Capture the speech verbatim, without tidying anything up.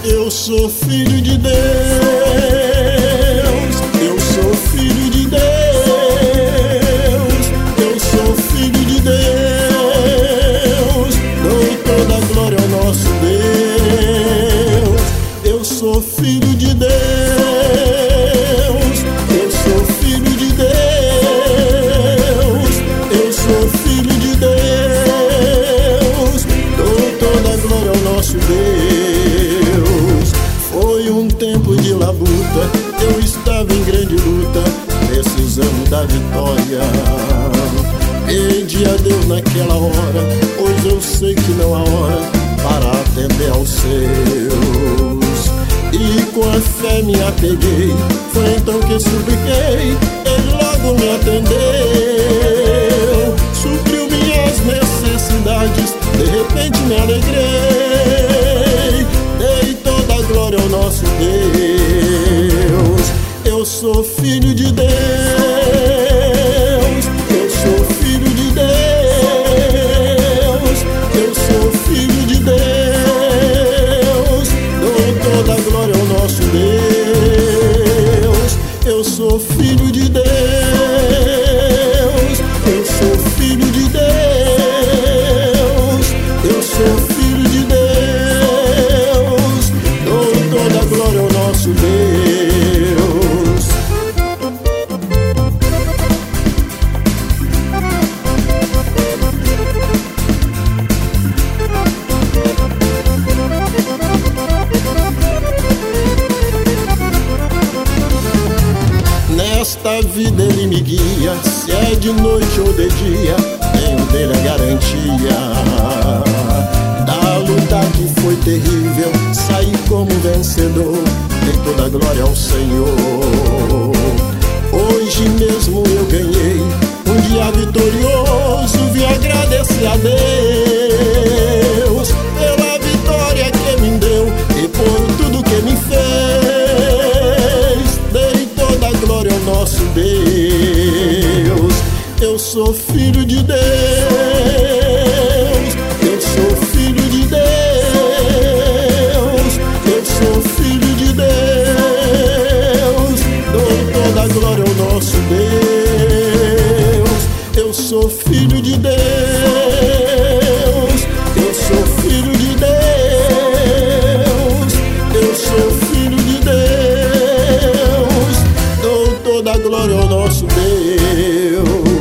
Eu sou filho de Deus, eu sou filho de Deus, eu sou filho de Deus. Dou toda a glória ao nosso Deus. Eu sou filho de Deus, eu sou filho de Deus, eu sou filho de Deus. Dou toda a glória ao nosso Deus. Foi um tempo de labuta, eu estava em grande luta, precisando da vitória. Pedi a Deus naquela hora, pois eu sei que não há hora para atender aos seus. E com a fé me apeguei, foi então que supliquei, Ele logo me atendeu. Supriu minhas necessidades, de repente me alegrei. Dei toda a glória ao nosso Deus. Eu sou filho de Deus, eu sou filho de Deus, eu sou filho de Deus. Dou toda a glória ao nosso Deus. Eu sou filho de Deus, eu sou filho de Deus, eu sou filho de Deus. Dou toda a glória ao nosso Deus. Nesta vida Ele me guia, se é de noite ou de dia, tenho dele a garantia. Da luta que foi terrível, saí como vencedor, dei toda a glória ao Senhor. Hoje mesmo eu ganhei um dia vitorioso, vim agradecer a Deus pela vitória que me deu e por tudo que me fez. Dei toda a glória ao nosso Deus. Eu sou filho de Deus, eu sou filho de Deus, eu sou filho de Deus. Dou toda a glória ao nosso Deus. Eu sou filho de Deus, eu sou filho de Deus, eu sou filho de Deus. Dou toda a glória ao nosso Deus.